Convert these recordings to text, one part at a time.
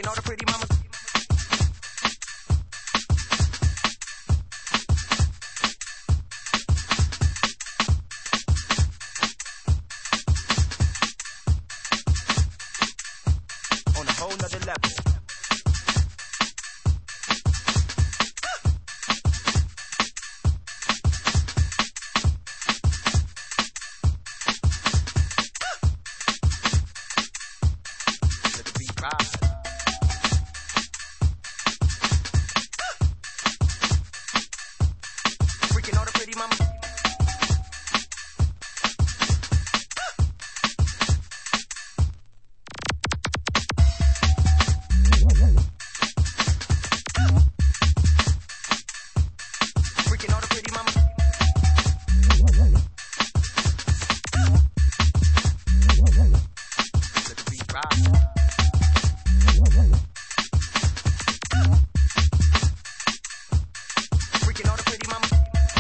all the pretty mamas. On a whole nother level. Let the beat rise. Freaking all the pretty mamas. Freaking all the pretty mamas. Let the beat rise. Freaking all the pretty mamas.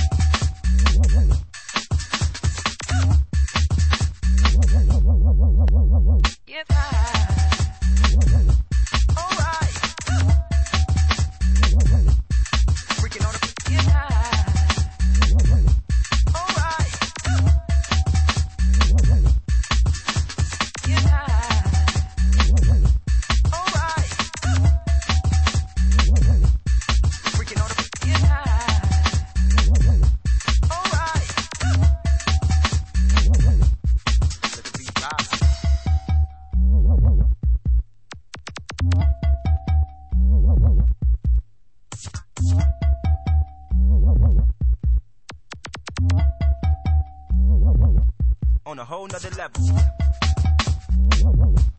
Get high. Alright. Freaking all the get high. Alright. Get high. Alright. Freaking all the get high. Alright. Let the beat rise. On a whole nother level.